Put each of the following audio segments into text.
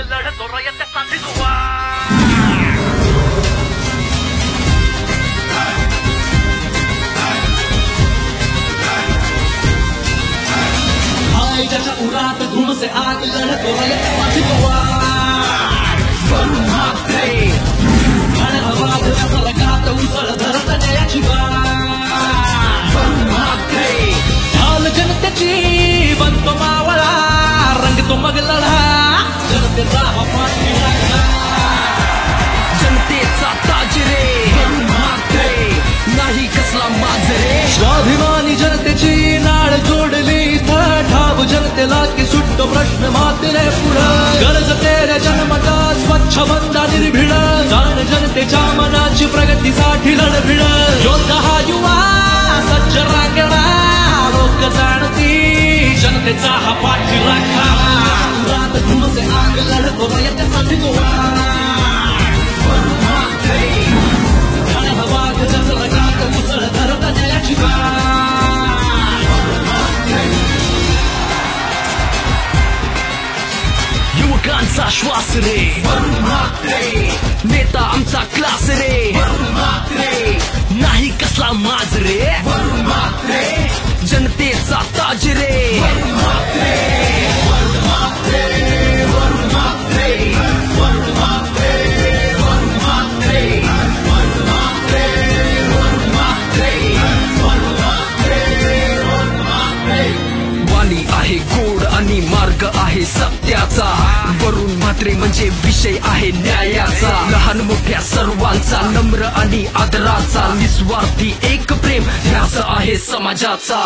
लढतो रयतेचा भिगवा. ज्याच्या उरात धुमसे आग लढतो रयतेचा भिगवा. रगात उसळ धरत जयाची ढाल जनतेची बनतो मावळा. रंगतो मग लढा जनतेचा हा पाठी राखा. जनतेचा ताज रे नाही कसला माज रे. स्वाभिमानी जनतेची नाळ जोडली ठाव जनतेला की सुटतो प्रश्न मातीने पुढं. गरज तेरे जन्मता स्वच्छ बंदा निर्भीड. जाण जनतेच्या मनाची प्रगतीसाठी लढभिड. योद्धा हा युवा सज्ज रांगणा. लोक जाणती जनतेचा हा पाठी राखा. रात धुमसे आग लढतो रयतेचा भिगवा. हवा जग रगात मुसळ धरत जयाची युवकांचा श्वास रे. नेता आमचा क्लास रे. नाही कसला माज रे. जनतेचा ताज रे. वाणी आहे गोड आणि मार्ग आहे सत्याचा. वरून म्हात्रे म्हणजे विषय आहे न्यायाचा. लहान मोठ्या सर्वांचा नम्र आणि आदराचा. निस्वार्थी एक प्रेम ध्यास आहे समाजाचा.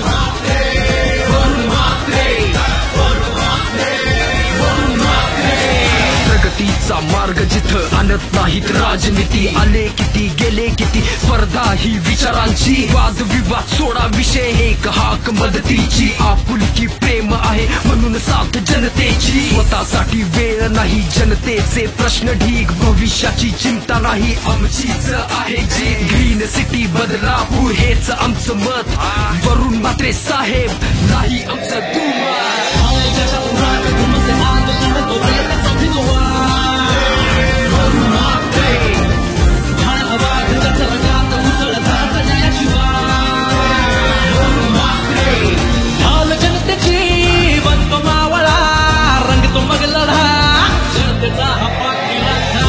प्रगतीचा मार्ग जिथं आणत नाहीत राजनीती. आले किती गेले किती स्पर्धा ही विचारांची. वादविवाद सोडा विषय एक हाक मदतीची. आपुलकी प्रेम आहे म्हणून साथ जनतेची. स्वतःसाठी वेळ नाही जनतेचे प्रश्न ढीक. भविष्याची चिंता नाही आमचीच आहे जी. ग्रीन सिटी बदलापूर हेच आमचं मत. वरून म्हात्रे साहेब नाही आमचं दुमत. ढाल जनतेची बनतो मावळा. रंगतो मग लढा जनतेचा हा पाठी राखा.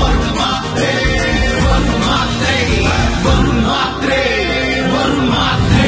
वरून म्हात्रे